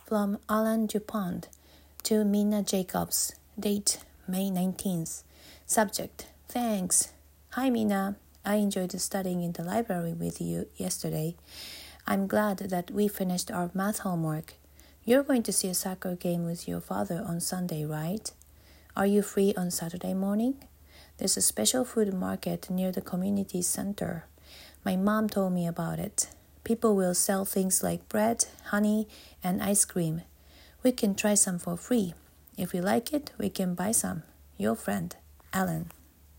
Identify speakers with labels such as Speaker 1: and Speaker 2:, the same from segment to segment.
Speaker 1: From Alan Dupont to Mina Jacobs. Date May 19th. Subject: Thanks. Hi Mina. I enjoyed studying in the library with you yesterday. I'm glad that we finished our math homework. You're going to see a soccer game with your father on Sunday, right? Are you free on Saturday morning? There's a special food market near the community center. My mom told me about it. People will sell things like bread, honey, and ice cream. We can try some for free. If we like it, we can buy some. Your friend, Alan.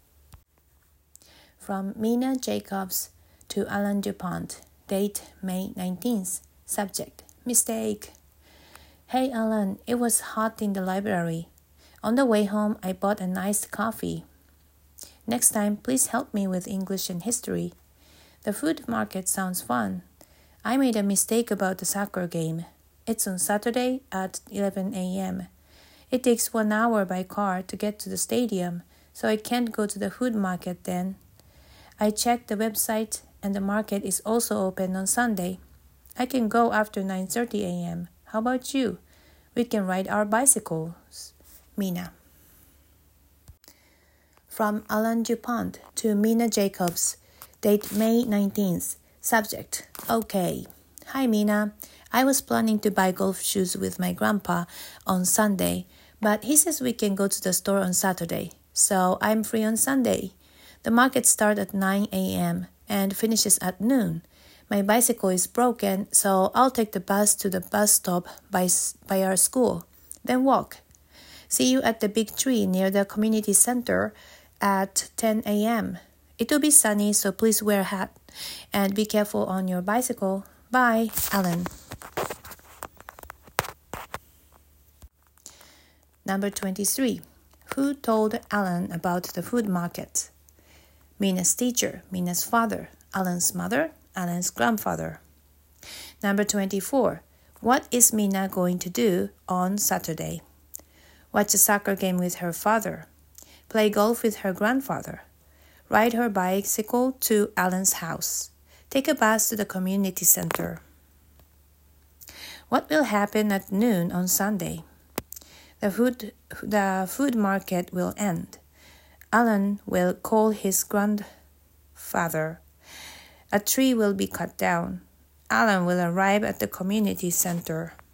Speaker 1: From Mina Jacobs to Alan Dupont. Date May 19th. Subject: Mistake. Hey Alan, it was hot in the library. On the way home, I bought an iced coffee. Next time, please help me with English and history. The food market sounds fun. I made a mistake about the soccer game. It's on Saturday at 11 a.m. It takes 1 hour by car to get to the stadium, so I can't go to the food market then. I checked the website and the market is also open on Sunday. I can go after 9:30 a.m. How about you? We can ride our bicycles. Mina. From Alan Dupont to Mina Jacobs. Date May 19th. Subject: Okay. Hi Mina. I was planning to buy golf shoes with my grandpa on Sunday, but he says we can go to the store on Saturday, so I'm free on Sunday. The market starts at 9 a.m. and finishes at noon. My bicycle is broken, so I'll take the bus to the bus stop by our school, then walk. See you at the big tree near the community center at 10 a.m. It will be sunny, so please wear a hat and be careful on your bicycle. Bye, Alan. Number 23. Who told Alan about the food market? Mina's teacher, Mina's father, Alan's mother, Alan's grandfather. Number 24. What is Mina going to do on Saturday? Watch a soccer game with her father. Play golf with her grandfather. Ride her bicycle to Alan's house. Take a bus to the community center. What will happen at noon on Sunday? The food market will end. Alan will call his grandfather. A tree will be cut down. Alan will arrive at the community center.